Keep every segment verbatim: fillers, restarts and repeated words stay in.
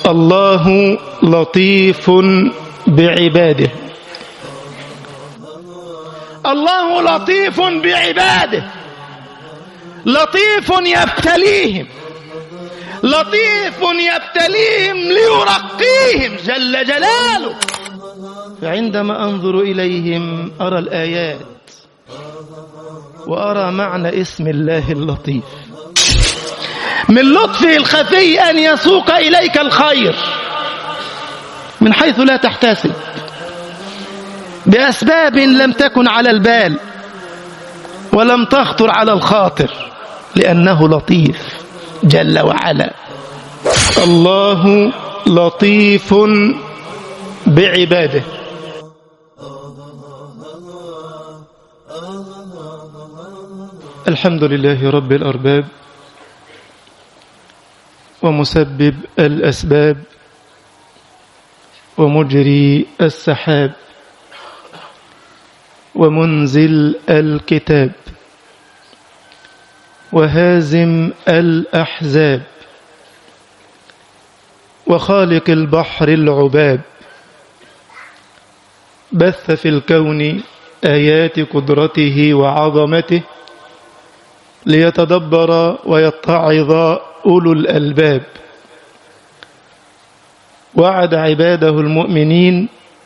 الله لطيف بعباده. الله لطيف بعباده، لطيف يبتليهم، لطيف يبتليهم ليرقيهم جل جلاله. فعندما أنظر إليهم أرى الآيات وأرى معنى اسم الله اللطيف. من لطفه الخفي أن يسوق إليك الخير من حيث لا تحتسب، بأسباب لم تكن على البال ولم تخطر على الخاطر، لأنه لطيف جل وعلا. الله لطيف بعباده. الحمد لله رب الأرباب ومسبب الأسباب ومجري السحاب ومنزل الكتاب وهازم الأحزاب وخالق البحر العباب، بث في الكون آيات قدرته وعظمته ليتدبر ويتعظ أولو الألباب. وعد عباده المؤمنين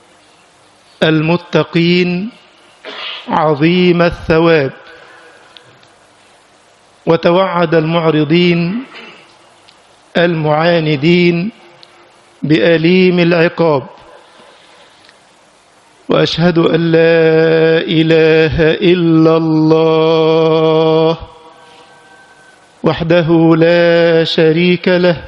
المتقين عظيم الثواب، وتوعد المعرضين المعاندين بأليم العقاب. وأشهد أن لا إله إلا الله وحده لا شريك له،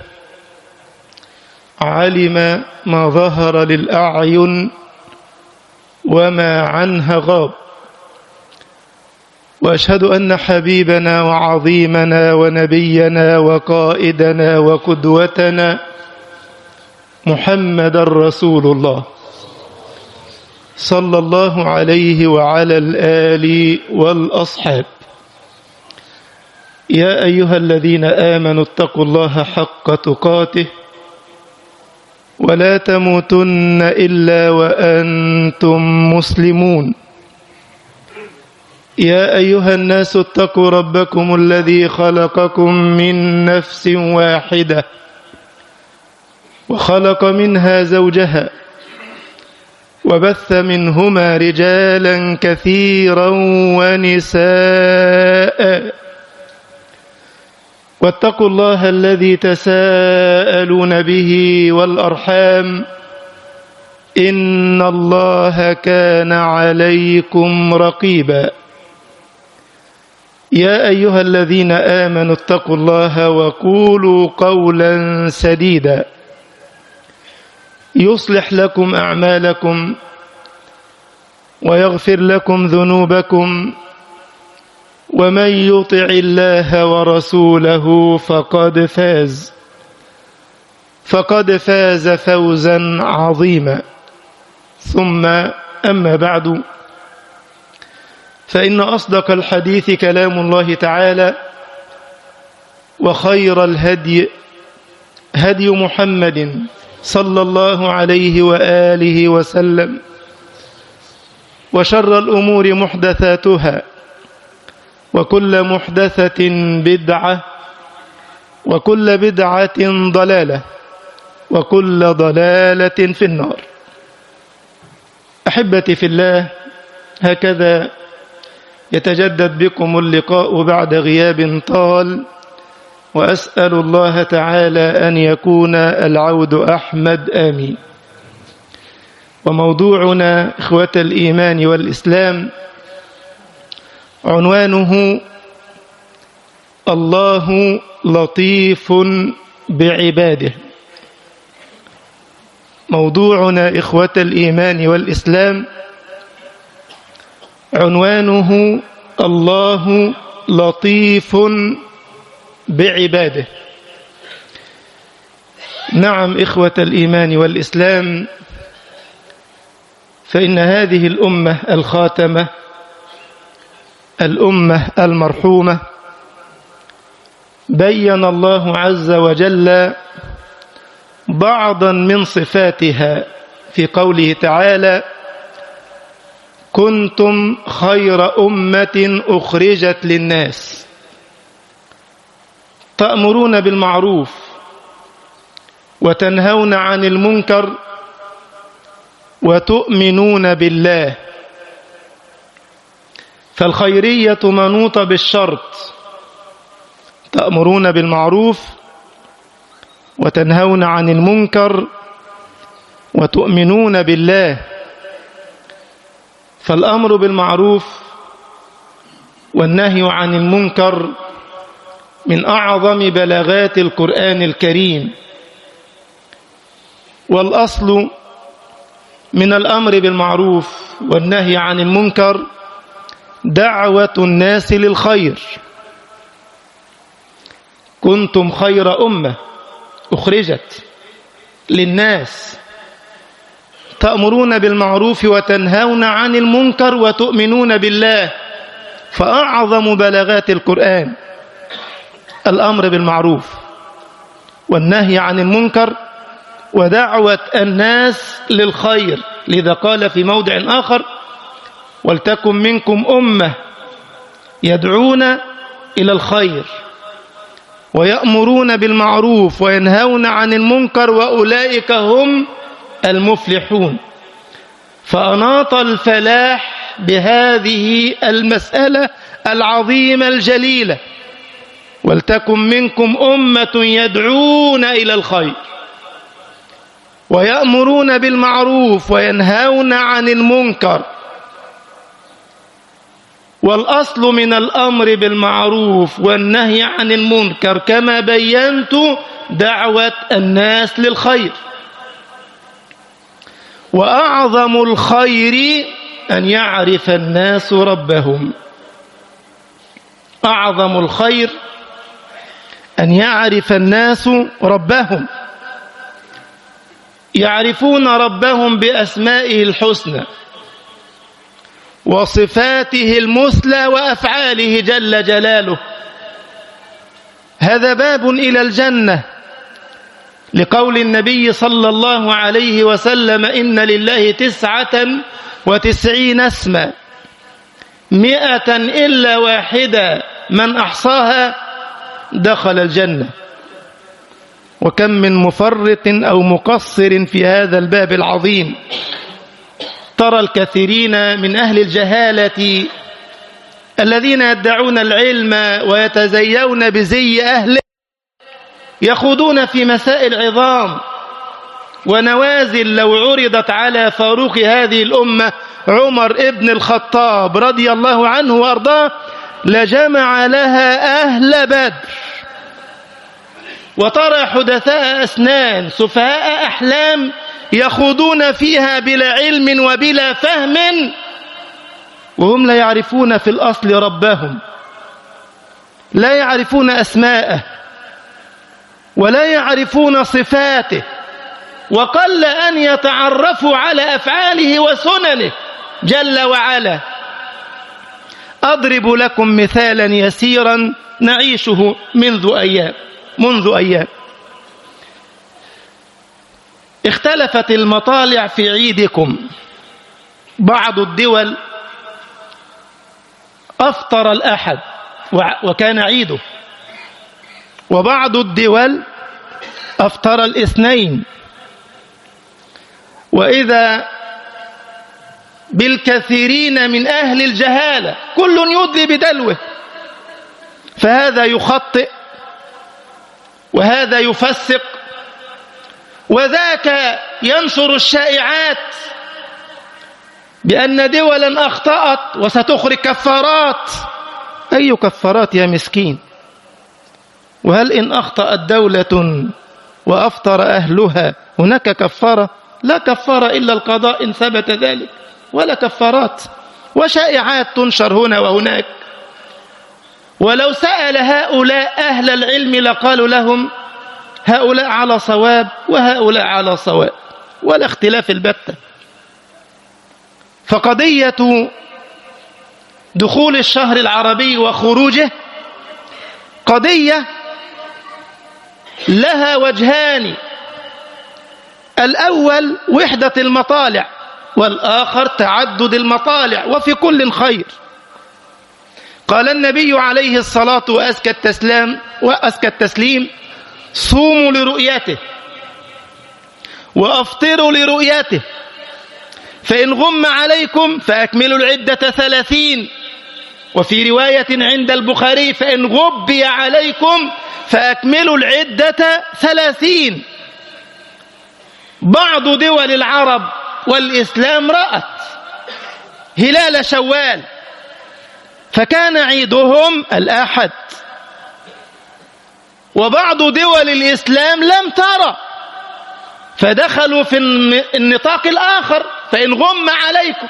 علم ما ظهر للأعين وما عنها غاب. وأشهد أن حبيبنا وعظيمنا ونبينا وقائدنا وقدوتنا محمد رسول الله صلى الله عليه وعلى الآل والأصحاب. يا أيها الذين آمنوا اتقوا الله حق تقاته ولا تموتن إلا وأنتم مسلمون. يا أيها الناس اتقوا ربكم الذي خلقكم من نفس واحدة وخلق منها زوجها وبث منهما رجالا كثيرا ونساء، واتقوا الله الذي تساءلون به والأرحام إن الله كان عليكم رقيبا. يا أيها الذين آمنوا اتقوا الله وقولوا قولا سديدا يصلح لكم أعمالكم ويغفر لكم ذنوبكم، ومن يطع الله ورسوله فقد فاز فقد فاز فوزا عظيما. ثم أما بعد، فإن أصدق الحديث كلام الله تعالى، وخير الهدي هدي محمد صلى الله عليه وآله وسلم، وشر الأمور محدثاتها، وكل محدثة بدعة، وكل بدعة ضلالة، وكل ضلالة في النار. أحبتي في الله، هكذا يتجدد بكم اللقاء بعد غياب طال، وأسأل الله تعالى أن يكون العود أحمد، آمين. وموضوعنا إخوة الإيمان والإسلام عنوانه الله لطيف بعباده. موضوعنا إخوة الإيمان والإسلام عنوانه الله لطيف بعباده. نعم إخوة الإيمان والإسلام، فإن هذه الأمة الخاتمة، الأمة المرحومة، بين الله عز وجل بعضا من صفاتها في قوله تعالى: كنتم خير أمة أخرجت للناس تأمرون بالمعروف وتنهون عن المنكر وتؤمنون بالله. فالخيرية منوطة بالشرط: تأمرون بالمعروف وتنهون عن المنكر وتؤمنون بالله. فالأمر بالمعروف والنهي عن المنكر من أعظم بلاغات القرآن الكريم. والأصل من الأمر بالمعروف والنهي عن المنكر دعوة الناس للخير. كنتم خير أمة أخرجت للناس تأمرون بالمعروف وتنهون عن المنكر وتؤمنون بالله. فأعظم بلاغات القرآن الأمر بالمعروف والنهي عن المنكر ودعوة الناس للخير. لذا قال في موضع آخر: ولتكن منكم أمة يدعون إلى الخير ويأمرون بالمعروف وينهون عن المنكر وأولئك هم المفلحون. فأناط الفلاح بهذه المسألة العظيمة الجليلة: ولتكن منكم أمة يدعون إلى الخير ويأمرون بالمعروف وينهون عن المنكر. والأصل من الأمر بالمعروف والنهي عن المنكر كما بينت دعوة الناس للخير. وأعظم الخير أن يعرف الناس ربهم. أعظم الخير أن يعرف الناس ربهم، يعرفون ربهم بأسمائه الحسنى وصفاته المثلى وأفعاله جل جلاله. هذا باب إلى الجنة، لقول النبي صلى الله عليه وسلم: إن لله تسعة وتسعين اسما مئة إلا واحدة من أحصاها دخل الجنة. وكم من مفرط أو مقصر في هذا الباب العظيم. ترى الكثيرين من أهل الجهالة الذين يدعون العلم ويتزيون بزي أهله يخوضون في مسائل عظام ونوازل لو عرضت على فاروق هذه الأمة عمر ابن الخطاب رضي الله عنه وأرضاه لجمع لها أهل بدر. وترى حدثاء أسنان سفهاء أحلام يخوضون فيها بلا علم وبلا فهم، وهم لا يعرفون في الأصل ربهم، لا يعرفون أسماءه ولا يعرفون صفاته، وقل أن يتعرفوا على أفعاله وسننه جل وعلا. أضرب لكم مثالا يسيرا نعيشه منذ أيام منذ أيام اختلفت المطالع في عيدكم. بعض الدول أفطر الأحد وكان عيده، وبعض الدول أفطر الاثنين، وإذا بالكثيرين من أهل الجهالة كل يدلي بدلوه، فهذا يخطئ وهذا يفسق وذاك ينشر الشائعات بأن دولا أخطأت وستخرج كفارات. أي كفارات يا مسكين؟ وهل إن أخطأت دولة وأفطر أهلها هناك كفارة؟ لا كفارة إلا القضاء إن ثبت ذلك، ولا كفارات، وشائعات تنشر هنا وهناك. ولو سأل هؤلاء أهل العلم لقالوا لهم هؤلاء على صواب وهؤلاء على صواب، ولا اختلاف البتة. فقضية دخول الشهر العربي وخروجه قضية لها وجهان الأول وحدة المطالع، والآخر تعدد المطالع، وفي كل خير. قال النبي عليه الصلاة وأزكى التسليم وأزكى التسليم: صوموا لرؤيته وأفطروا لرؤيته، فإن غم عليكم فأكملوا العدة ثلاثين. وفي رواية عند البخاري: فإن غبي عليكم فأكملوا العدة ثلاثين. بعض دول العرب والإسلام رأت هلال شوال، فكان عيدهم الأحد، وبعض دول الإسلام لم ترى، فدخلوا في النطاق الآخر: فإن غم عليكم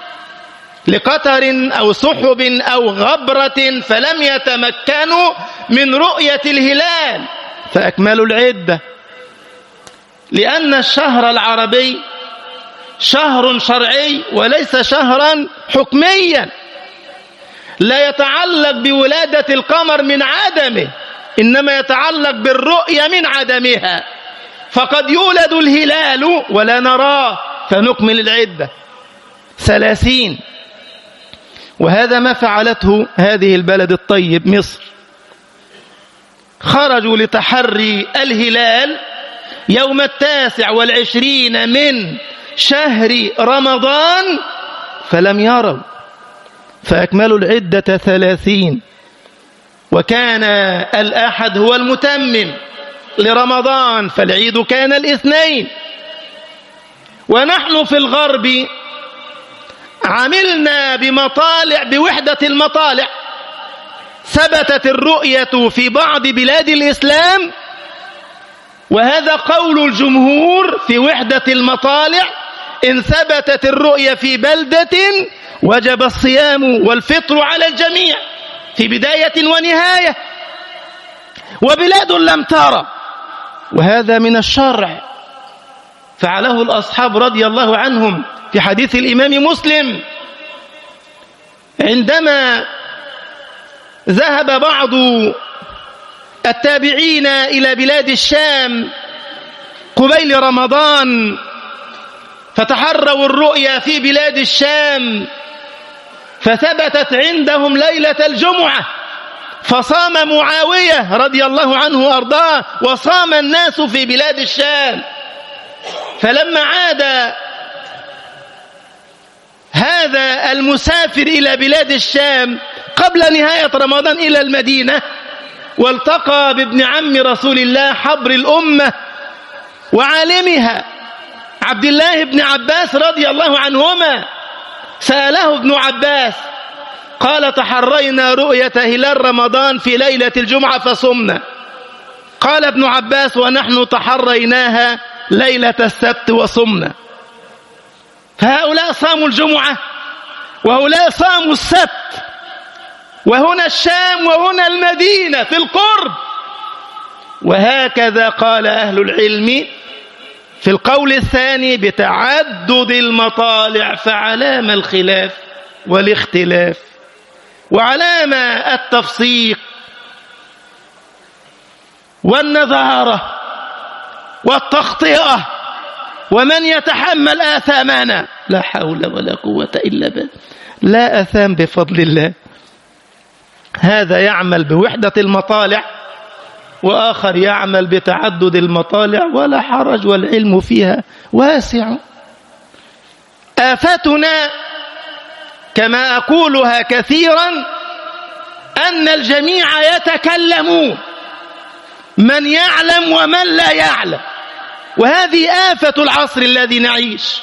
لقطر أو سحب أو غبرة فلم يتمكنوا من رؤية الهلال فأكملوا العدة. لأن الشهر العربي شهر شرعي وليس شهرا حكميا، لا يتعلق بولادة القمر من عدمه، إنما يتعلق بالرؤية من عدمها. فقد يولد الهلال ولا نراه فنكمل العدة ثلاثين. وهذا ما فعلته هذه البلد الطيب مصر. خرجوا لتحري الهلال يوم التاسع والعشرين من شهر رمضان فلم يروا، فأكملوا العدة ثلاثين. وكان الأحد هو المتمم لرمضان، فالعيد كان الاثنين. ونحن في الغرب عملنا بمطالع بوحدة المطالع. ثبتت الرؤية في بعض بلاد الإسلام، وهذا قول الجمهور في وحدة المطالع: إن ثبتت الرؤية في بلدة وجب الصيام والفطر على الجميع في بداية ونهاية. وبلاد لم ترى، وهذا من الشرع فعله الأصحاب رضي الله عنهم. في حديث الإمام مسلم: عندما ذهب بعض التابعين إلى بلاد الشام قبيل رمضان فتحروا الرؤيا في بلاد الشام، فثبتت عندهم ليلة الجمعة، فصام معاوية رضي الله عنه وأرضاه، وصام الناس في بلاد الشام. فلما عاد هذا المسافر إلى بلاد الشام قبل نهاية رمضان إلى المدينة، والتقى بابن عم رسول الله حبر الأمة وعالمها عبد الله بن عباس رضي الله عنهما، سأله ابن عباس قال: تحرينا رؤية هلال رمضان في ليلة الجمعة فصمنا. قال ابن عباس: ونحن تحريناها ليلة السبت وصمنا. فهؤلاء صاموا الجمعة وهؤلاء صاموا السبت، وهنا الشام وهنا المدينة في القرب. وهكذا قال أهل العلم في القول الثاني: بتعدد المطالع، فعلام الخلاف والاختلاف، وعلام التفسيق والنظارة والتخطئة، ومن يتحمل آثامنا. لا حول ولا قوة إلا بالله. لا آثام بفضل الله. هذا يعمل بوحدة المطالع، وآخر يعمل بتعدد المطالع، ولا حرج، والعلم فيها واسع. آفتنا كما أقولها كثيرا أن الجميع يتكلمون، من يعلم ومن لا يعلم، وهذه آفة العصر الذي نعيش.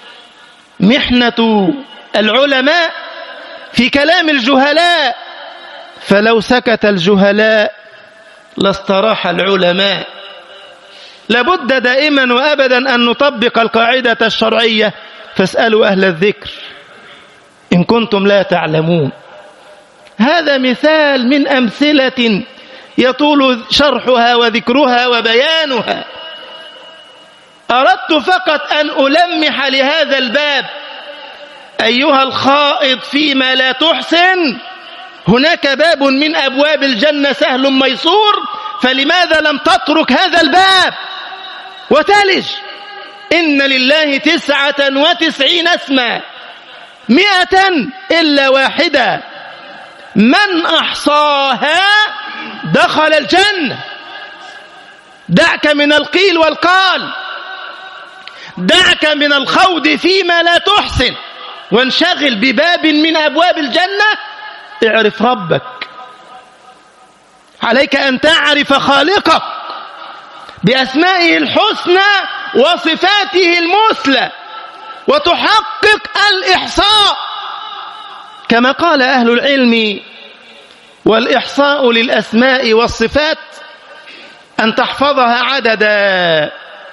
محنة العلماء في كلام الجهلاء، فلو سكت الجهلاء لاستراح العلماء. لابد دائما وأبدا أن نطبق القاعدة الشرعية: فاسألوا أهل الذكر إن كنتم لا تعلمون. هذا مثال من أمثلة يطول شرحها وذكرها وبيانها. أردت فقط أن ألمح لهذا الباب: أيها الخائض فيما لا تحسن، هناك باب من أبواب الجنة سهل ميسور، فلماذا لم تترك هذا الباب وتلج؟ إن لله تسعة وتسعين اسما مئة إلا واحدة من أحصاها دخل الجنة. دعك من القيل والقال، دعك من الخوض فيما لا تحسن، وانشغل بباب من أبواب الجنة. اعرف ربك، عليك أن تعرف خالقك بأسمائه الحسنى وصفاته المثلى، وتحقق الإحصاء كما قال أهل العلم: والإحصاء للأسماء والصفات أن تحفظها عددا،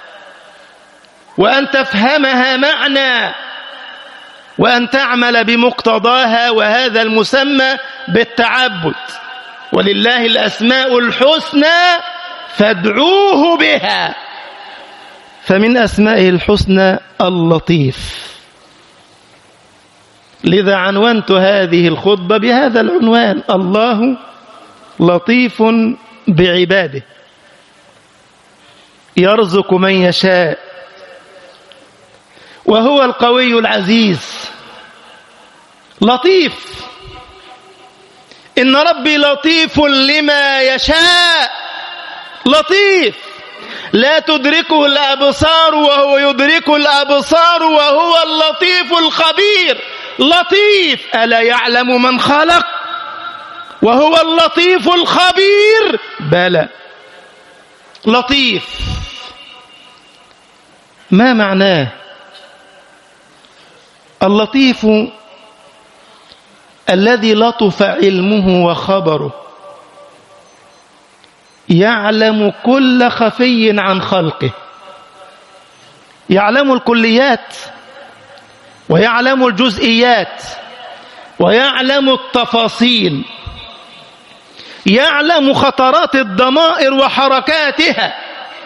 وأن تفهمها معنى، وأن تعمل بمقتضاها، وهذا المسمى بالتعبد. ولله الأسماء الحسنى فادعوه بها. فمن أسمائه الحسنى اللطيف. لذا عنوانت هذه الخطبة بهذا العنوان: الله لطيف بعباده يرزق من يشاء وهو القوي العزيز. لطيف، إن ربي لطيف لما يشاء. لطيف لا تدركه الأبصار وهو يدرك الأبصار وهو اللطيف الخبير. لطيف، ألا يعلم من خلق وهو اللطيف الخبير؟ بلى. لطيف ما معناه؟ اللطيف الذي لطف علمه وخبره، يعلم كل خفي عن خلقه، يعلم الكليات ويعلم الجزئيات ويعلم التفاصيل، يعلم خطرات الضمائر وحركاتها،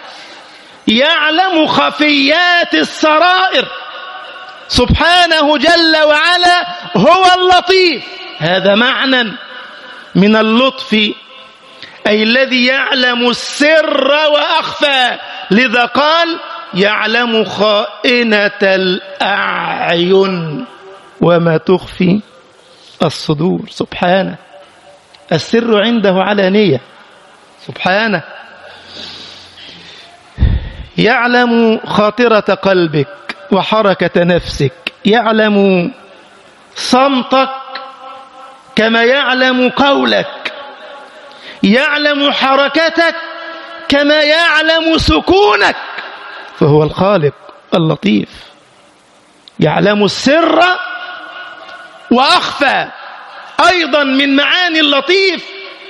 يعلم خفيات السرائر سبحانه جل وعلا. هو اللطيف. هذا معنى من اللطف، أي الذي يعلم السر وأخفى. لذا قال: يعلم خائنة الأعين وما تخفي الصدور. سبحانه، السر عنده علانية سبحانه. يعلم خاطرة قلبك وحركة نفسك، يعلم صمتك كما يعلم قولك، يعلم حركتك كما يعلم سكونك. فهو الخالق اللطيف، يعلم السر وأخفى. أيضا من معاني اللطيف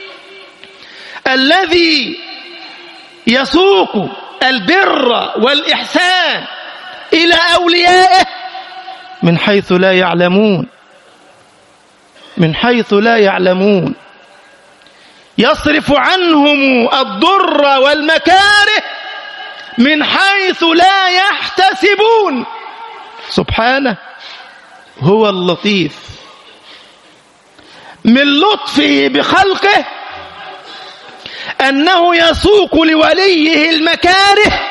الذي يسوق البر والإحسان إلى أوليائه من حيث لا يعلمون، من حيث لا يعلمون، يصرف عنهم الضر والمكاره من حيث لا يحتسبون. سبحانه، هو اللطيف. من لطفه بخلقه أنه يسوق لوليه المكاره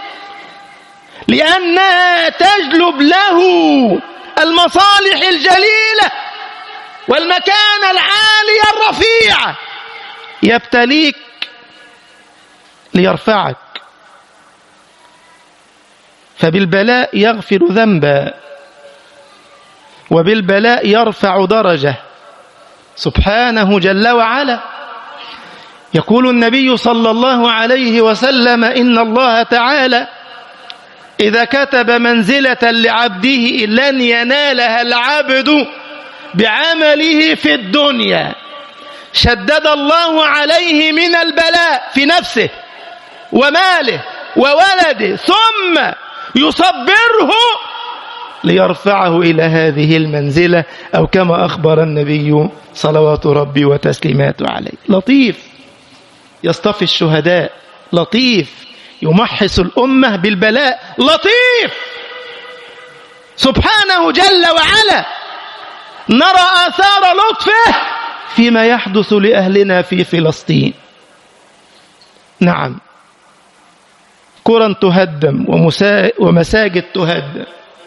لأنها تجلب له المصالح الجليلة والمكانة العالية الرفيعة. يبتليك ليرفعك، فبالبلاء يغفر ذنبا، وبالبلاء يرفع درجة سبحانه جل وعلا. يقول النبي صلى الله عليه وسلم: إن الله تعالى إذا كتب منزلة لعبده لن ينالها العبد بعمله في الدنيا شدد الله عليه من البلاء في نفسه وماله وولده، ثم يصبره ليرفعه إلى هذه المنزلة، أو كما أخبر النبي صلوات ربي وتسليماته عليه. لطيف يصطفي الشهداء، لطيف يمحص الأمة بالبلاء، لطيف سبحانه جل وعلا. نرى آثار لطفه فيما يحدث لأهلنا في فلسطين. نعم، قرى تهدم ومساجد تهدم،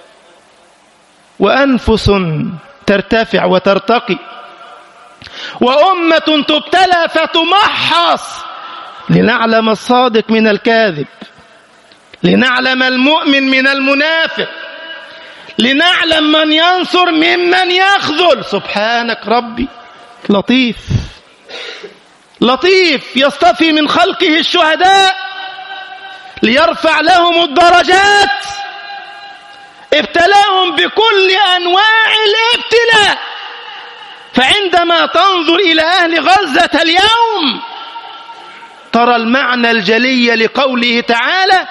وأنفس ترتفع وترتقي، وأمة تبتلى فتمحص، لنعلم الصادق من الكاذب، لنعلم المؤمن من المنافق، لنعلم من ينصر ممن يخذل. سبحانك ربي لطيف لطيف، يصطفي من خلقه الشهداء ليرفع لهم الدرجات. ابتلاهم بكل أنواع الابتلاء. فعندما تنظر إلى أهل غزة اليوم ترى المعنى الجلي لقوله تعالى: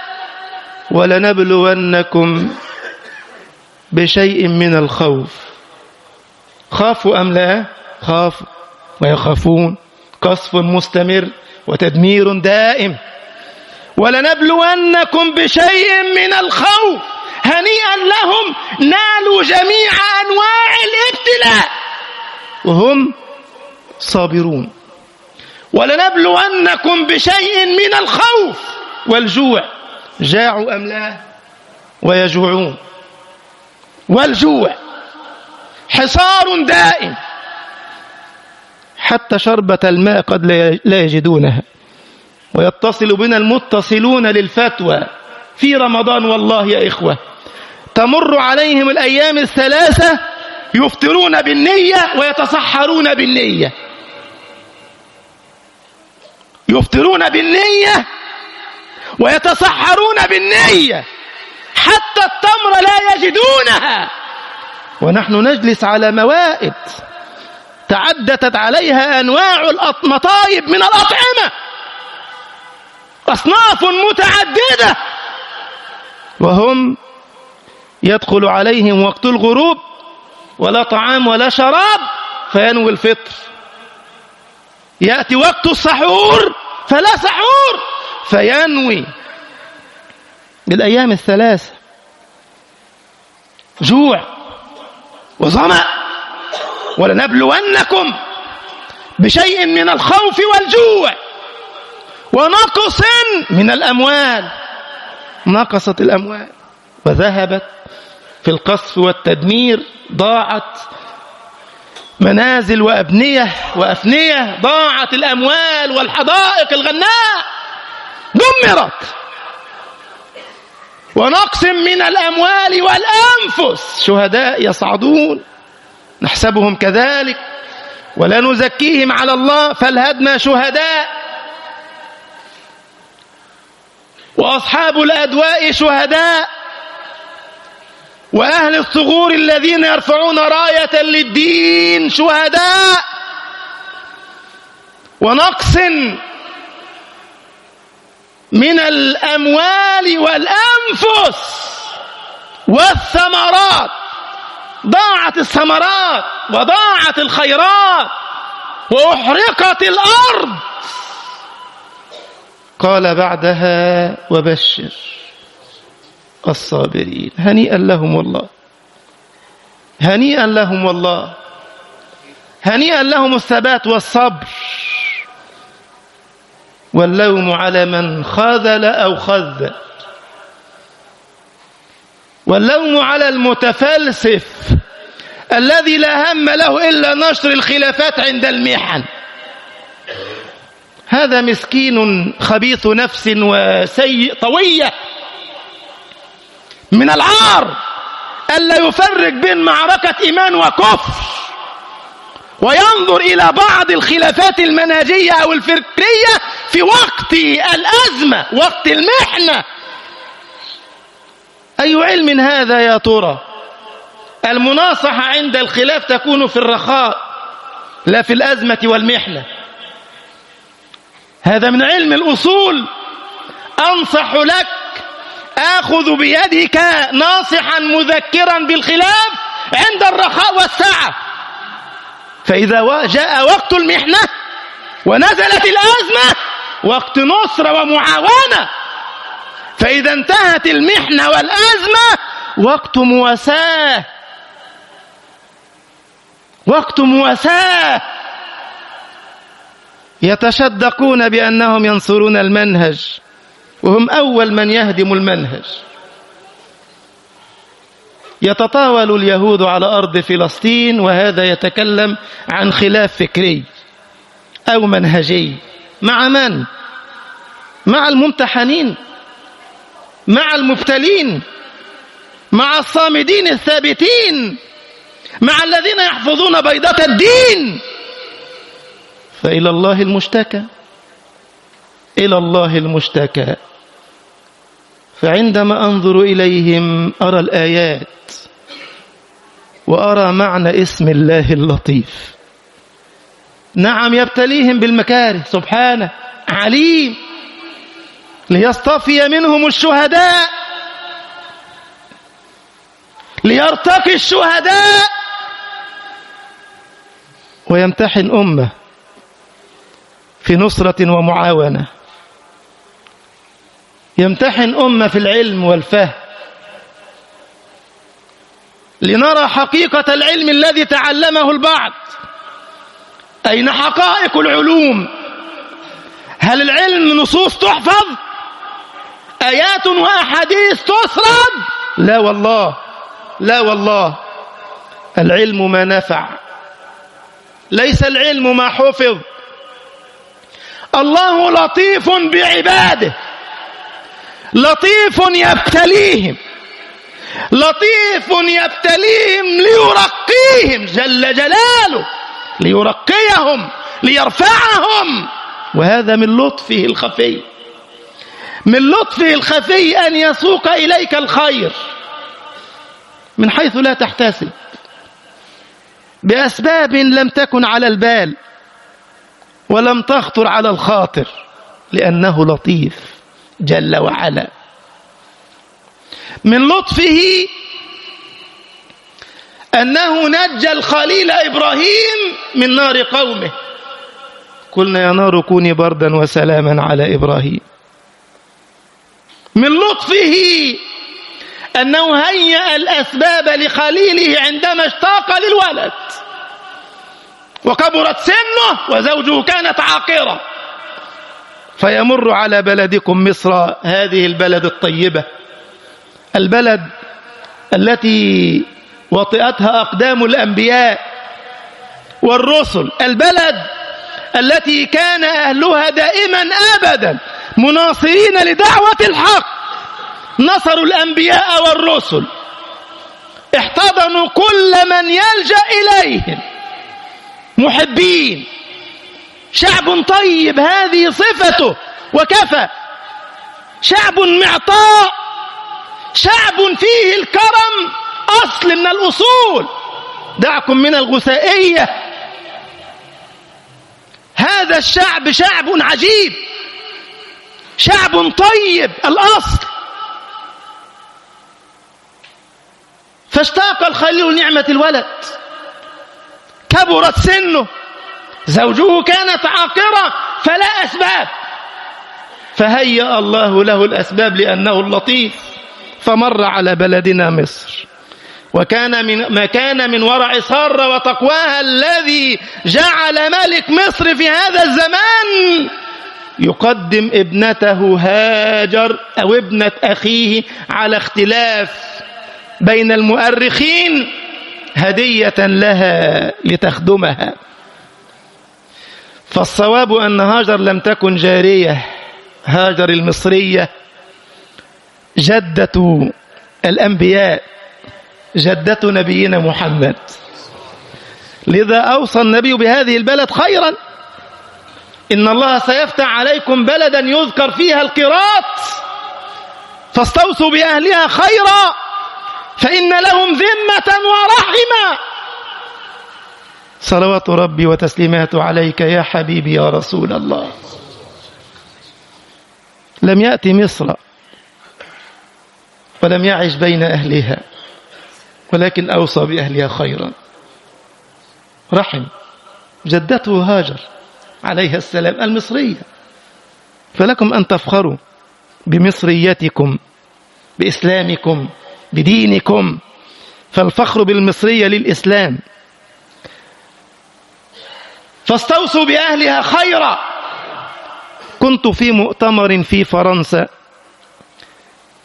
ولنبلونكم بشيء من الخوف. خافوا أم لا؟ خافوا ويخافون، قصف مستمر وتدمير دائم. ولنبلونكم بشيء من الخوف، هنيئا لهم، نالوا جميع أنواع الابتلاء وهم صابرون. ولنبلونكم بشيء من الخوف والجوع، جاعوا أم لا؟ ويجوعون. والجوع حصار دائم، حتى شربة الماء قد لا يجدونها. ويتصل بنا المتصلون للفتوى في رمضان، والله يا إخوة تمر عليهم الأيام الثلاثة يفطرون بالنية ويتصحرون بالنية، يفطرون بالنية ويتصحرون بالنية، حتى التمر لا يجدونها. ونحن نجلس على موائد تعددت عليها أنواع المطايب من الأطعمة، أصناف متعددة، وهم يدخل عليهم وقت الغروب ولا طعام ولا شراب فينوي الفطر. يأتي وقت السحور فلا سحور فينوي. بالأيام الثلاثة جوع وظمأ. ولنبلونكم بشيء من الخوف والجوع ونقص من الأموال. نقصت الأموال وذهبت في القصف والتدمير، ضاعت منازل وأبنية وأفنية، ضاعت الأموال والحدائق الغناء دمرت. ونقص من الأموال والأنفس، شهداء يصعدون نحسبهم كذلك ولا نزكيهم على الله، فالهدنا شهداء. وأصحاب الأدواء شهداء، وأهل الثغور الذين يرفعون راية للدين شهداء. ونقص من الأموال والأنفس والثمرات، ضاعت الثمرات وضاعت الخيرات وأحرقت الأرض. قال بعدها: وبشر الصابرين. هنيئا لهم والله، هنيئا لهم والله، هنيئا لهم الثبات والصبر. واللوم على من خاذل أو خذل، واللوم على المتفلسف الذي لا هم له إلا نشر الخلافات عند المحن. هذا مسكين خبيث نفس وسيء طوية، من العار ألا يفرق بين معركة إيمان وكفر، وينظر إلى بعض الخلافات المنهجية أو الفكرية في وقت الأزمة، وقت المحنة. أي علم هذا يا ترى؟ المناصحة عند الخلاف تكون في الرخاء لا في الأزمة والمحنة. هذا من علم الأصول. أنصح لك، آخذ بيدك ناصحا مذكرا بالخلاف عند الرخاء والسعة، فإذا جاء وقت المحنة ونزلت الأزمة وقت نصر ومعاونة، فإذا انتهت المحنة والأزمة وقت مواساة، وقت مواساة. يتشدقون بأنهم ينصرون المنهج وهم أول من يهدم المنهج. يتطاول اليهود على أرض فلسطين، وهذا يتكلم عن خلاف فكري أو منهجي. مع من؟ مع الممتحنين، مع المبتلين، مع الصامدين الثابتين، مع الذين يحفظون بيضة الدين. فإلى الله المشتكى، إلى الله المشتكى. فعندما أنظر إليهم أرى الآيات وأرى معنى اسم الله اللطيف. نعم يبتليهم بالمكاره سبحانه، عليم، ليصطفي منهم الشهداء، ليرتقي الشهداء، ويمتحن أمة في نصرة ومعاونة، يمتحن أمة في العلم والفهم، لنرى حقيقة العلم الذي تعلمه البعض. أين حقائق العلوم؟ هل العلم نصوص تحفظ؟ آيات وأحاديث تسرد؟ لا والله، لا والله. العلم ما نفع، ليس العلم ما حفظ. الله لطيف بعباده، لطيف يبتليهم، لطيف يبتليهم ليرقيهم جل جلاله، ليرقيهم، ليرفعهم. وهذا من لطفه الخفي، من لطفه الخفي أن يسوق إليك الخير من حيث لا تحتسب، بأسباب لم تكن على البال ولم تخطر على الخاطر، لأنه لطيف جل وعلا. من لطفه أنه نجى الخليل إبراهيم من نار قومه. قلنا يا نار كوني بردا وسلاما على إبراهيم. من لطفه أنه هيأ الأسباب لخليله عندما اشتاق للولد، وكبرت سنه وزوجه كانت عاقرة، فيمر على بلدكم مصر، هذه البلد الطيبة، البلد التي وطئتها أقدام الأنبياء والرسل، البلد التي كان أهلها دائما أبدا مناصرين لدعوة الحق، نصروا الأنبياء والرسل، احتضنوا كل من يلجأ إليهم، محبين، شعب طيب، هذه صفته وكفى، شعب معطاء، شعب فيه الكرم أصل من الأصول، دعكم من الغثائية. هذا الشعب شعب عجيب، شعب طيب الأصل. فاشتاق الخليل نعمة الولد، كبرت سنه، زوجه كانت عاقرة، فلا أسباب، فهيأ الله له الأسباب لأنه اللطيف. فمر على بلدنا مصر، وكان من ما كان من ورع سارة وتقواها الذي جعل ملك مصر في هذا الزمان يقدم ابنته هاجر أو ابنة أخيه على اختلاف بين المؤرخين هدية لها لتخدمها. فالصواب أن هاجر لم تكن جارية، هاجر المصرية جدة الأنبياء، جدة نبينا محمد. لذا أوصى النبي بهذه البلد خيرا: إن الله سيفتح عليكم بلدا يذكر فيها القراط، فاستوصوا بأهلها خيرا فإن لهم ذمة ورحمة. صلوات ربي وتسليماته عليك يا حبيبي يا رسول الله. لم يأتي مصر ولم يعش بين أهلها، ولكن أوصى بأهلها خيرا، رحم جدته هاجر عليها السلام المصرية. فلكم أن تفخروا بمصريتكم، بإسلامكم، بدينكم، فالفخر بالمصرية للإسلام. فاستوصوا بأهلها خيرا. كنت في مؤتمر في فرنسا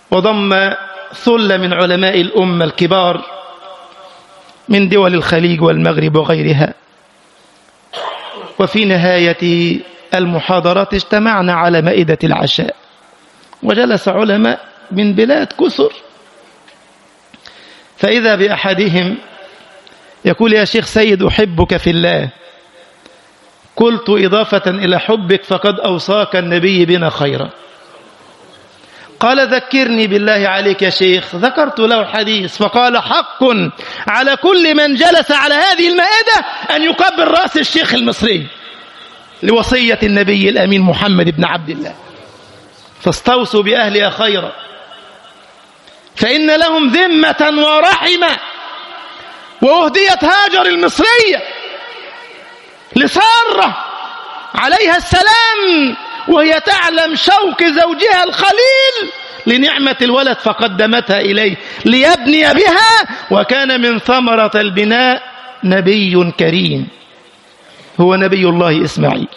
وضم ثلة من علماء الأمة الكبار من دول الخليج والمغرب وغيرها. وفي نهاية المحاضرات اجتمعنا على مائدة العشاء، وجلس علماء من بلاد كثر، فإذا بأحدهم يقول: يا شيخ سيد أحبك في الله. قلت: إضافة إلى حبك فقد أوصاك النبي بنا خيرا. قال: ذكرني بالله عليك يا شيخ. ذكرت له الحديث فقال: حق على كل من جلس على هذه المائدة أن يقبل رأس الشيخ المصري لوصية النبي الأمين محمد بن عبد الله، فاستوصوا بأهلها خيرا، فإن لهم ذمة ورحمة. وأهديت هاجر المصرية لسارة عليها السلام وهي تعلم شوق زوجها الخليل لنعمة الولد، فقدمتها إليه ليبني بها، وكان من ثمرة البناء نبي كريم هو نبي الله إسماعيل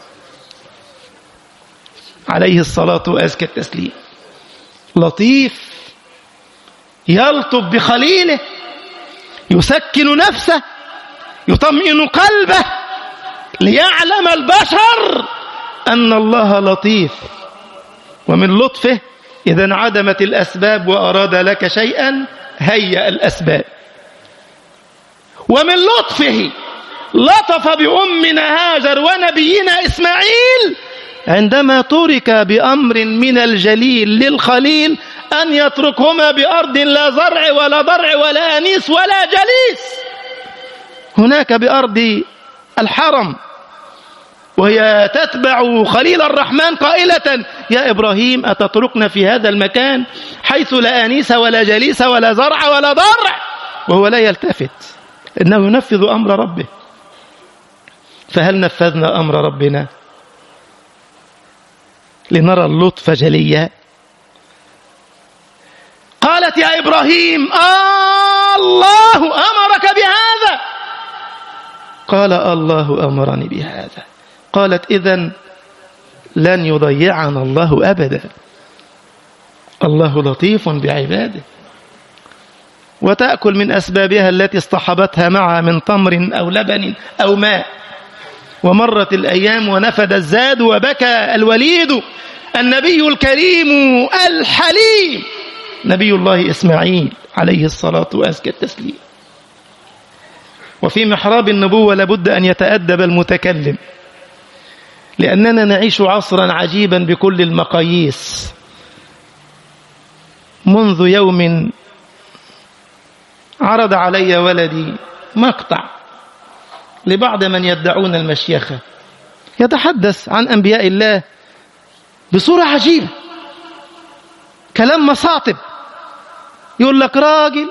عليه الصلاة وأزكى التسليم. لطيف، يلطف بخليله، يسكن نفسه، يطمئن قلبه، ليعلم البشر أن الله لطيف. ومن لطفه إذا انعدمت الأسباب وأراد لك شيئا هيأ الأسباب. ومن لطفه لطف بأمنا هاجر ونبينا إسماعيل عندما ترك بأمر من الجليل للخليل أن يتركهما بأرض لا زرع ولا ضرع ولا أنيس ولا جليس، هناك بأرض الحرم، وهي تتبع خليل الرحمن قائلة: يا إبراهيم أتتركنا في هذا المكان حيث لا أنيس ولا جليس ولا زرع ولا ضرع؟ وهو لا يلتفت، إنه ينفذ أمر ربه. فهل نفذنا أمر ربنا لنرى اللطف جليا؟ قالت: يا إبراهيم آه الله أمرك بهذا؟ قال: الله أمرني بهذا. قالت: إذن لن يضيعنا الله أبدا، الله لطيف بعباده. وتأكل من أسبابها التي اصطحبتها معها من تمر أو لبن أو ماء. ومرت الأيام ونفد الزاد وبكى الوليد النبي الكريم الحليم نبي الله إسماعيل عليه الصلاة وأزكى التسليم. وفي محراب النبوة لابد أن يتأدب المتكلم، لأننا نعيش عصرا عجيبا بكل المقاييس. منذ يوم عرض علي ولدي مقطع لبعض من يدعون المشيخة، يتحدث عن أنبياء الله بصورة عجيبة، كلام مصاطب. يقول لك راجل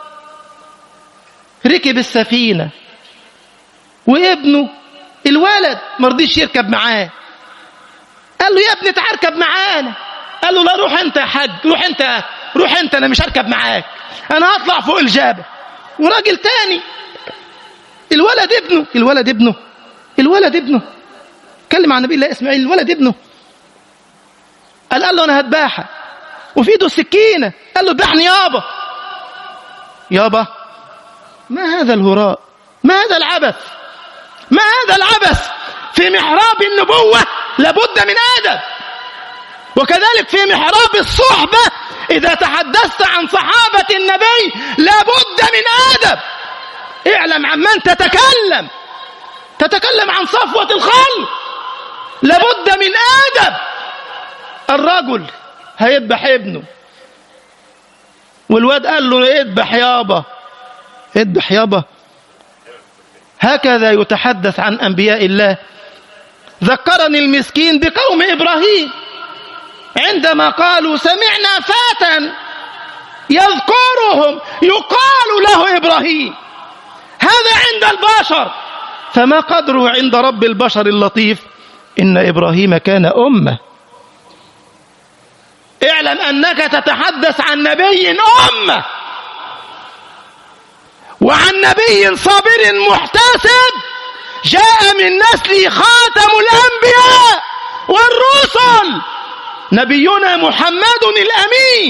ركب السفينة وابنه الولد مرضيش يركب معاه، قال له: يا ابني تعال اركب معانا. قال له: لا، روح انت يا حاج، روح انت روح انت انا مش هركب معاك، انا هطلع فوق الجبل. وراجل تاني الولد ابنه الولد ابنه الولد ابنه كلم عن نبي الله اسماعيل، الولد ابنه قال قال له: انا هذبحها، وفي ايده السكينه. قال له: اذبحني يابا. يابا؟ ما هذا الهراء؟ ما هذا العبث؟ ما هذا العبث؟ في محراب النبوة لابد من أدب، وكذلك في محراب الصحبة إذا تحدثت عن صحابة النبي لابد من أدب. اعلم عن من تتكلم، تتكلم عن صفوة الخلق، لابد من أدب. الرجل هيذبح ابنه والواد قال له: اذبح يابا، اذبح يابا. هكذا يتحدث عن أنبياء الله. ذكرني المسكين بقوم إبراهيم عندما قالوا: سمعنا فتى يذكرهم يقال له إبراهيم. هذا عند البشر، فما قدره عند رب البشر اللطيف؟ إن إبراهيم كان أمة. اعلم أنك تتحدث عن نبي أمة، وعن نبي صابر محتسب جاء من نسل خاتم الأنبياء والرسل، نبينا محمد الأمين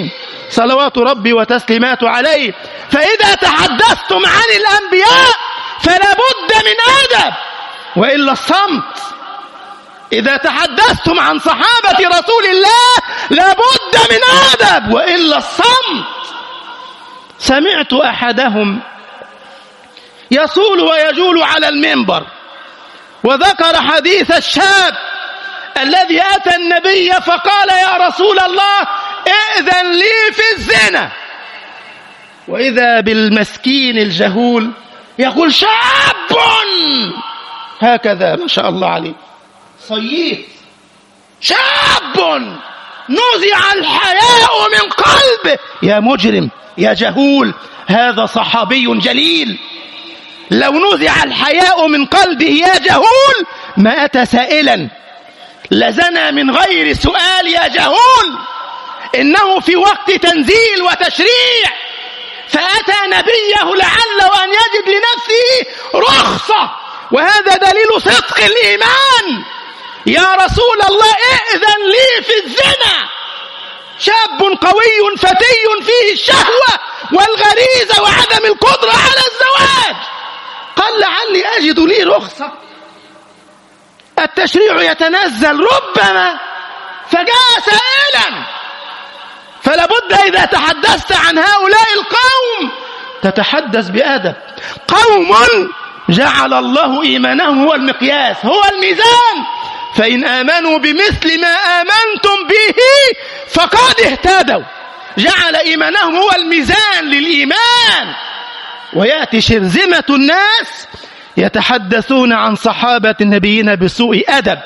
صلوات ربي وتسليماته عليه. فإذا تحدثتم عن الأنبياء فلا بد من أدب، وإلا الصمت. إذا تحدثتم عن صحابة رسول الله لا بد من أدب، وإلا الصمت. سمعت أحدهم يصول ويجول على المنبر وذكر حديث الشاب الذي أتى النبي فقال: يا رسول الله ائذن لي في الزنا. وإذا بالمسكين الجهول يقول: شاب هكذا ما شاء الله عليه صيف، شاب نزع الحياء من قلبه. يا مجرم يا جهول، هذا صحابي جليل، لو نزع الحياء من قلبه يا جهول ما أتى سائلا، لزنا من غير سؤال يا جهول. إنه في وقت تنزيل وتشريع، فأتى نبيه لعله أن يجد لنفسه رخصة، وهذا دليل صدق الإيمان. يا رسول الله ائذن لي في الزنا. شاب قوي فتي فيه الشهوة والغريزة وعدم القدرة على الزواج، قال: لعلي أجد لي رخصة. التشريع يتنزل ربما، فجاء سائلا. فلا بد إذا تحدثت عن هؤلاء القوم تتحدث بأدب. قوم جعل الله إيمانهم هو المقياس، هو الميزان، فإن آمنوا بمثل ما آمنتم به فقد اهتدوا. جعل إيمانهم هو الميزان للإيمان. ويأتي شرذمة الناس يتحدثون عن صحابة نبينا بسوء أدب.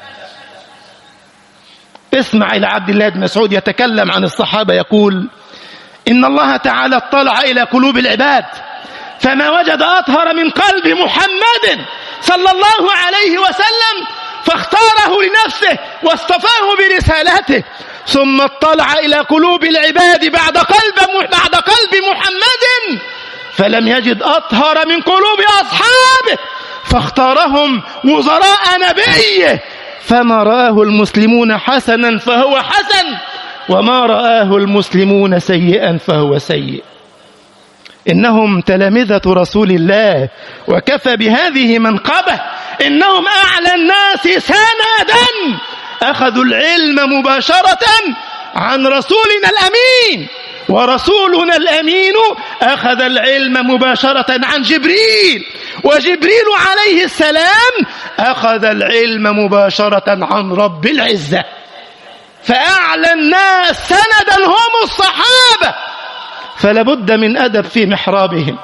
اسمع إلى عبد الله بن مسعود يتكلم عن الصحابة يقول: إن الله تعالى اطلع إلى قلوب العباد فما وجد أطهر من قلب محمد صلى الله عليه وسلم، فاختاره لنفسه واصطفاه برسالته. ثم اطلع إلى قلوب العباد بعد قلب بعد قلب محمد فلم يجد أطهر من قلوب أصحابه، فاختارهم وزراء نبيه. فما رآه المسلمون حسنا فهو حسن، وما رآه المسلمون سيئا فهو سيء. إنهم تلامذة رسول الله، وكفى بهذه منقبة. إنهم أعلى الناس سندا، أخذوا العلم مباشرة عن رسولنا الأمين، ورسولنا الأمين أخذ العلم مباشرة عن جبريل، وجبريل عليه السلام أخذ العلم مباشرة عن رب العزة. فأعلى الناس سندا هم الصحابة. فلابد من أدب في محرابهم،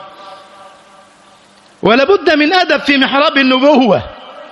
ولابد من أدب في محراب النبوة.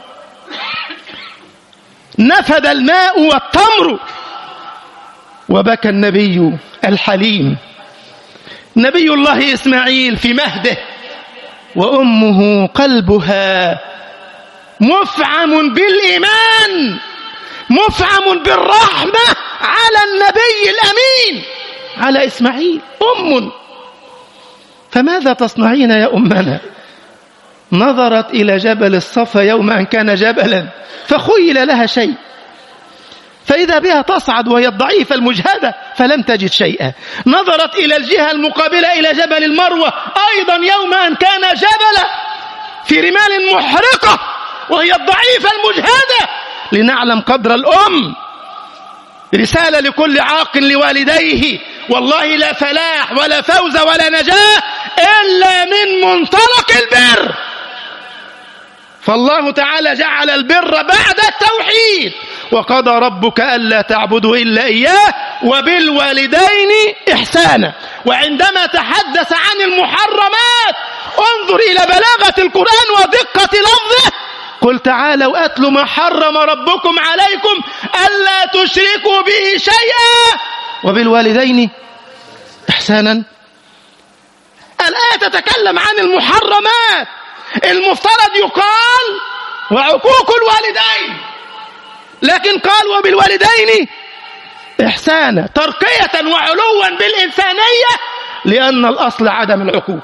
نفد الماء والتمر وبكى النبي الحليم. نبي الله إسماعيل في مهده وأمه قلبها مفعم بالإيمان، مفعم بالرحمة على النبي الأمين، على إسماعيل أم. فماذا تصنعين يا أمنا؟ نظرت إلى جبل الصفا يوم أن كان جبلا فخيل لها شيء، فإذا بها تصعد وهي الضعيفة المجهدة فلم تجد شيئا. نظرت إلى الجهة المقابلة إلى جبل المروة أيضا يوم أن كان جبلا في رمال محرقة وهي الضعيفة المجهدة. لنعلم قدر الأم. رسالة لكل عاق لوالديه: والله لا فلاح ولا فوز ولا نجاة إلا من منطلق البر. فالله تعالى جعل البر بعد التوحيد: وقضى ربك ألا تعبدوا إلا إياه وبالوالدين إحسانا. وعندما تحدث عن المحرمات انظر إلى بلاغة القرآن ودقة لفظه: قل تعالوا أتل ما حرم ربكم عليكم ألا تشركوا به شيئا وبالوالدين إحسانا. الآية تتكلم عن المحرمات، المفترض يقال وعقوق الوالدين، لكن قال وبالوالدين إحسانا ترقية وعلوا بالإنسانية، لأن الأصل عدم العقوق.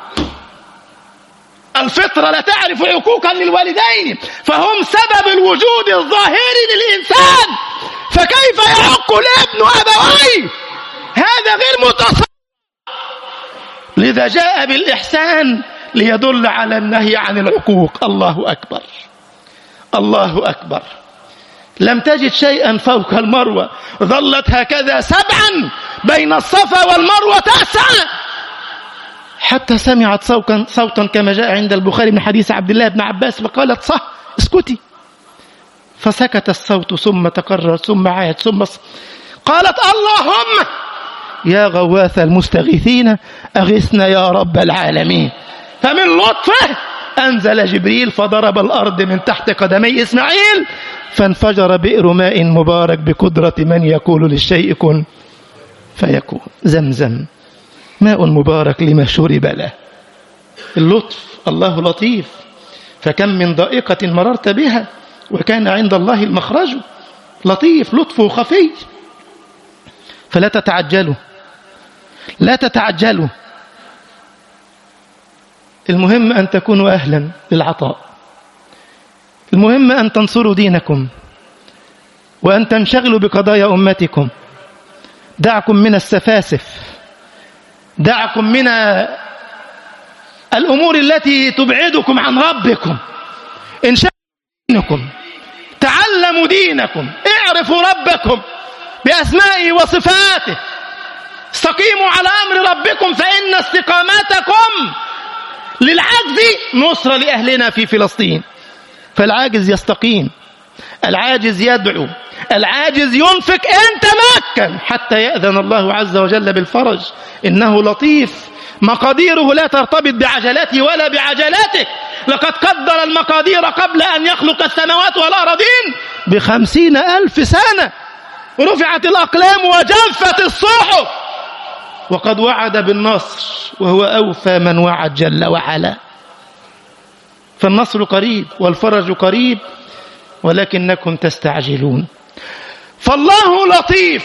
الفطرة لا تعرف عقوقا للوالدين، فهم سبب الوجود الظاهري للإنسان، فكيف يعق الابن أبويه؟ هذا غير متصور. لذا جاء بالإحسان ليدل على النهي عن العقوق. الله أكبر، الله أكبر. لم تجد شيئا فوق المروة، ظلت هكذا سبعا بين الصفا والمروة تسعى، حتى سمعت صوتا, صوتا كما جاء عند البخاري من حديث عبد الله بن عباس، فقالت صح اسكتي، فسكت الصوت ثم تكرر ثم عاد ثم ص... قالت اللهم يا غواث المستغيثين أغثنا يا رب العالمين. فمن لطفه أنزل جبريل فضرب الأرض من تحت قدمي إسماعيل فانفجر بئر ماء مبارك بقدرة من يقول للشيء كن فيكون. زمزم ماء مبارك لما شرب له. اللطف، الله لطيف. فكم من ضائقة مررت بها وكان عند الله المخرج. لطيف، لطفه خفي. فلا تتعجلوا، لا تتعجلوا. المهم أن تكونوا أهلا للعطاء، المهم أن تنصروا دينكم وأن تنشغلوا بقضايا أمتكم. دعكم من السفاسف، دعكم من الأمور التي تبعدكم عن ربكم. انشغلوا دينكم، تعلموا دينكم، اعرفوا ربكم بأسمائه وصفاته، استقيموا على أمر ربكم، فإن استقامتكم للعجز نصرة لأهلنا في فلسطين. فالعاجز يستقيم، العاجز يدعو، العاجز ينفق إن تمكن حتى يأذن الله عز وجل بالفرج. إنه لطيف، مقاديره لا ترتبط بعجلته ولا بعجلاتك. لقد قدر المقادير قبل أن يخلق السماوات والأرضين بخمسين ألف سنة، رفعت الأقلام وجفت الصحف، وقد وعد بالنصر وهو أوفى من وعد جل وعلا. فالنصر قريب والفرج قريب ولكنكم تستعجلون. فالله لطيف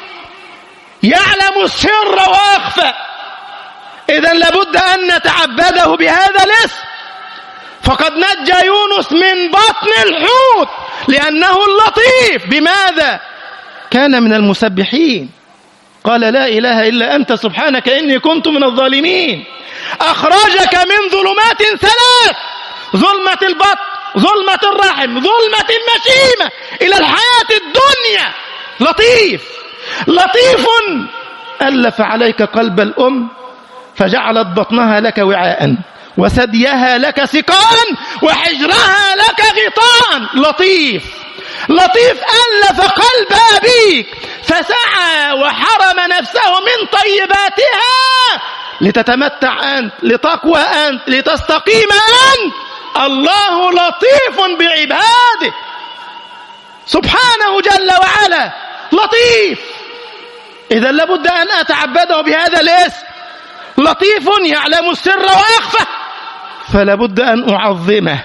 يعلم السر وأخفى. إذن لابد أن نتعبده بهذا الاسم. فقد نجى يونس من بطن الحوت لأنه اللطيف. بماذا؟ كان من المسبحين، قال لا إله إلا أنت سبحانك إني كنت من الظالمين. أخرجك من ظلمات ثلاث: ظلمة البطن، ظلمة الرحم، ظلمة المشيمة، إلى الحياة الدنيا. لطيف، لطيف. ألف عليك قلب الأم فجعلت بطنها لك وعاء وثديها لك سقاء وحجرها لك غطاء. لطيف، لطيف. ألف قلب أبيك فسعى وحرم نفسه من طيباتها لتتمتع أنت، لتقوى أنت، لتستقيم أنت. الله لطيف بعباده سبحانه جل وعلا. لطيف. إذا لابد أن أتعبده بهذا الاسم. لطيف يعلم السر وأخفى، فلا بد أن أعظمه،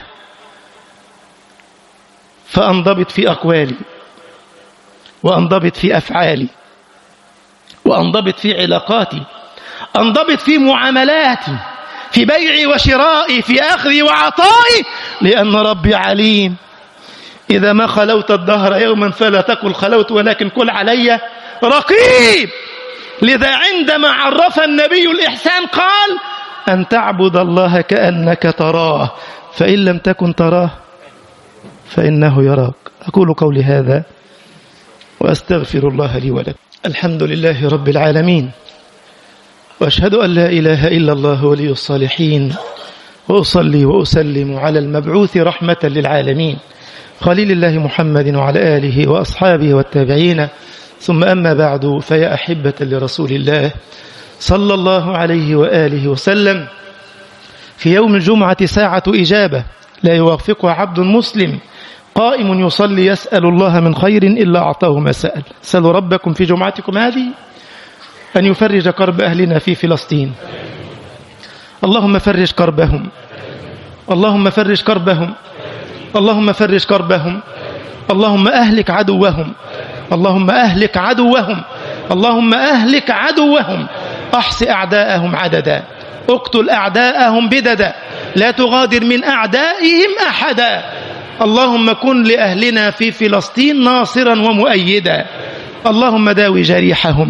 فأنضبط في أقوالي وأنضبط في أفعالي وأنضبط في علاقاتي، أنضبط في معاملاتي، في بيعي وشرائي، في أخذي وعطائي، لأن ربي عليم. إذا ما خلوت الدهر يوما فلا تقل خلوت ولكن قل علي رقيب. لذا عندما عرف النبي الإحسان قال أن تعبد الله كأنك تراه فإن لم تكن تراه فإنه يراك. أقول قولي هذا وأستغفر الله لي ولكم. الحمد لله رب العالمين، وأشهد أن لا إله إلا الله ولي الصالحين، وأصلي وأسلم على المبعوث رحمة للعالمين خليل الله محمد وعلى آله وأصحابه والتابعين. ثم أما بعد، فيا أحبة لرسول الله صلى الله عليه وآله وسلم، في يوم الجمعة ساعة إجابة لا يوافقها عبد مسلم قائم يصلي يسأل الله من خير إلا أعطاه ما سأل. سألوا ربكم في جمعتكم هذه أن يفرج كرب أهلنا في فلسطين. اللهم فرج كربهم، اللهم فرج كربهم، اللهم فرج كربهم، اللهم أهلك عدوهم، اللهم أهلك عدوهم، اللهم أهلك عدوهم، أحص أعداءهم عددا، اقتل أعداءهم بددا، لا تغادر من أعدائهم أحدا. اللهم كن لأهلنا في فلسطين ناصرا ومؤيدا. اللهم داوي جريحهم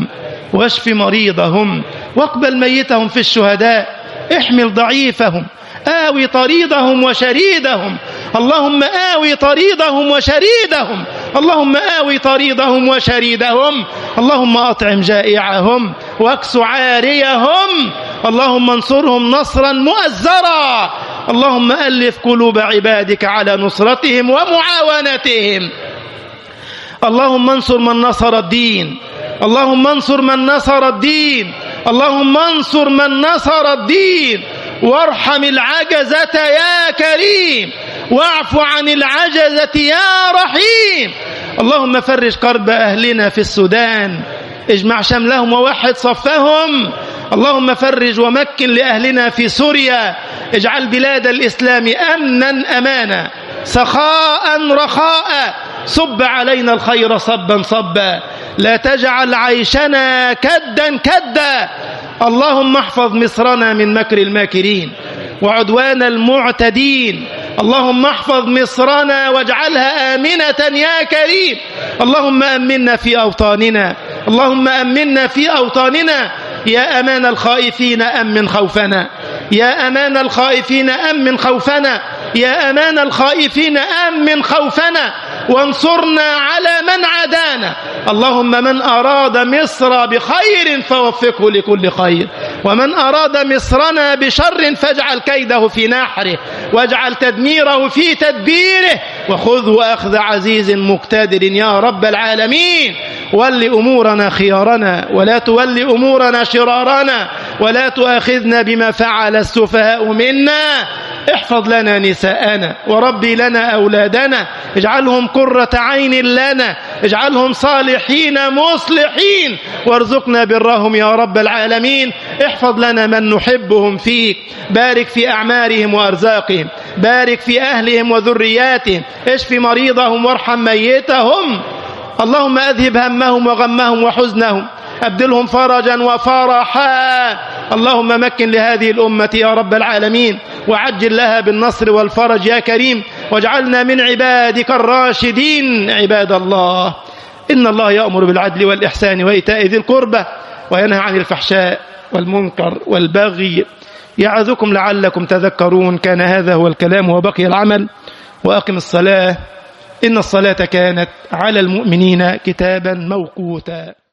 واشف مريضهم واقبل ميتهم في الشهداء، احمل ضعيفهم، آوي طريدهم وشريدهم، اللهم آوي طريدهم وشريدهم، اللهم آوي طريدهم وشريدهم، اللهم أطعم جائعهم واكس عاريهم، اللهم انصرهم نصرا مؤزرا، اللهم ألف قلوب عبادك على نصرتهم ومعاونتهم، اللهم انصر من نصر الدين، اللهم انصر من نصر الدين، اللهم انصر من نصر الدين، وارحم العجزة يا كريم، واعف عن العجزة يا رحيم، اللهم فرج كرب أهلنا في السودان، اجمع شملهم ووحد صفهم، اللهم فرج ومكن لأهلنا في سوريا، اجعل بلاد الإسلام أمنا أمانا سخاء رخاء، صب علينا الخير صبا صبا، لا تجعل عيشنا كدا كدا، اللهم احفظ مصرنا من مكر الماكرين وعدوان المعتدين، اللهم احفظ مصرنا واجعلها آمنة يا كريم، اللهم أمنا في أوطاننا، اللهم أمنا في أوطاننا، يا أمان الخائفين أمن خوفنا، يا أمان الخائفين أمن خوفنا، يا أمان الخائفين أمن خوفنا، وانصرنا على من عادانا، اللهم من أراد مصر بخير فوفقه لكل خير، ومن أراد مصرنا بشر فاجعل كيده في نحره، واجعل تدميره في تدبيره، وخذه أخذ عزيز مقتدر يا رب العالمين، ول أمورنا خيارنا ولا تول أمورنا شرارنا، ولا تؤاخذنا بما فعل السفهاء منا، احفظ لنا نساءنا وربي لنا أولادنا، اجعلهم قرة عين لنا، اجعلهم صالحين مصلحين، وارزقنا برهم يا رب العالمين، احفظ لنا من نحبهم فيك، بارك في أعمارهم وأرزاقهم، بارك في أهلهم وذرياتهم، اشف مريضهم وارحم ميتهم، اللهم أذهب همهم وغمهم وحزنهم، أبدلهم فرجا وفرحا، اللهم مكن لهذه الأمة يا رب العالمين، وعجل لها بالنصر والفرج يا كريم، واجعلنا من عبادك الراشدين. عباد الله، إن الله يأمر بالعدل والإحسان وإيتاء ذي القربى وينهى عن الفحشاء والمنكر والبغي، يعظكم لعلكم تذكرون. كان هذا هو الكلام وبقي العمل، وأقم الصلاة إن الصلاة كانت على المؤمنين كتابا موقوتا.